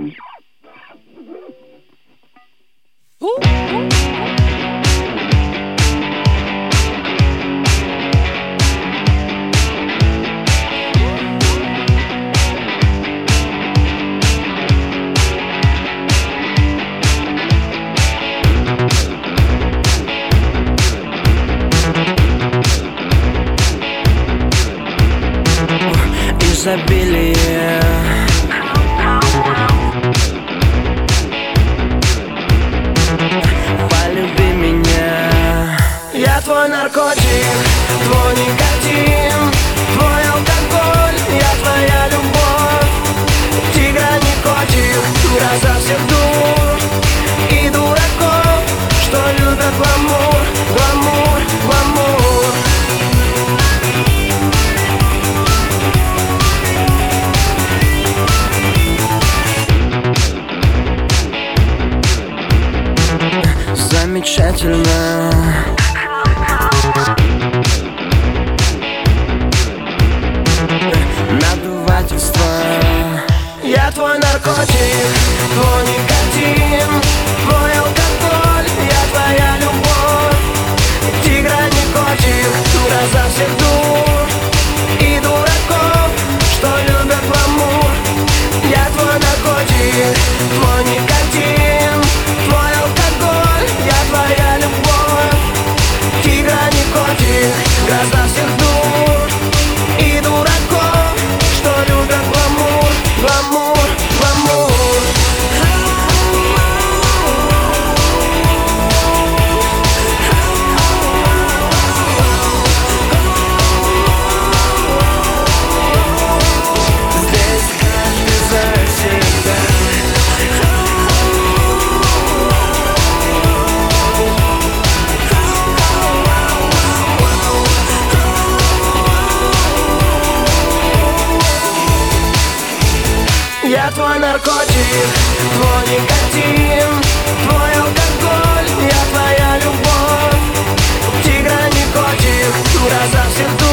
Изобилие. Полюби меня. Я твой наркотик, твой никотин, твой алкоголь, я твоя любовь. Тигра не котик, гроза всех дур и дураков, что любят гламур, гламур, гламур. Замечательно. Надувательство. Я твой наркотик, твой никотин, твой алкоголь, я твоя любовь. Тигра не котик, гроза всех дур и дураков, что любят гламур. Я твой наркотик, твой никотин, твой алкоголь, я твоя любовь. Тигра не котик, гроза всех дур и дураков, что любят гламур, гламур, гламур. Здесь каждый за себя. Я твой наркотик, твой никотин, твой алкоголь, я твоя любовь. Тигра не котик, гроза всех дур